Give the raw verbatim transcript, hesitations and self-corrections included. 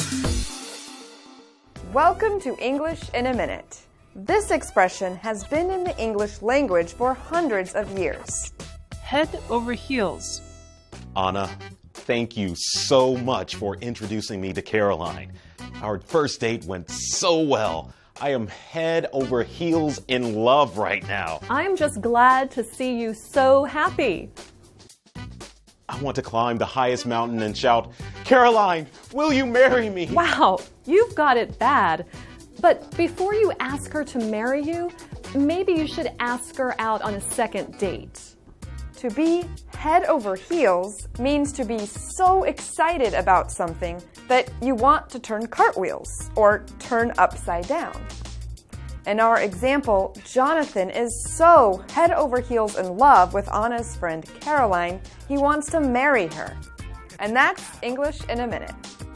Welcome to English in a Minute. This expression has been in the English language for hundreds of years. Head over heels. Anna, thank you so much for introducing me to Caroline. Our first date went so well. I am head over heels in love right now. I'm just glad to see you so happy. I want to climb the highest mountain and shout, Caroline, will you marry me? Wow, you've got it bad. But before you ask her to marry you, maybe you should ask her out on a second date. To be head over heels means to be so excited about something that you want to turn cartwheels or turn upside down. In our example, Jonathan is so head over heels in love with Anna's friend Caroline, he wants to marry her. And that's English in a Minute.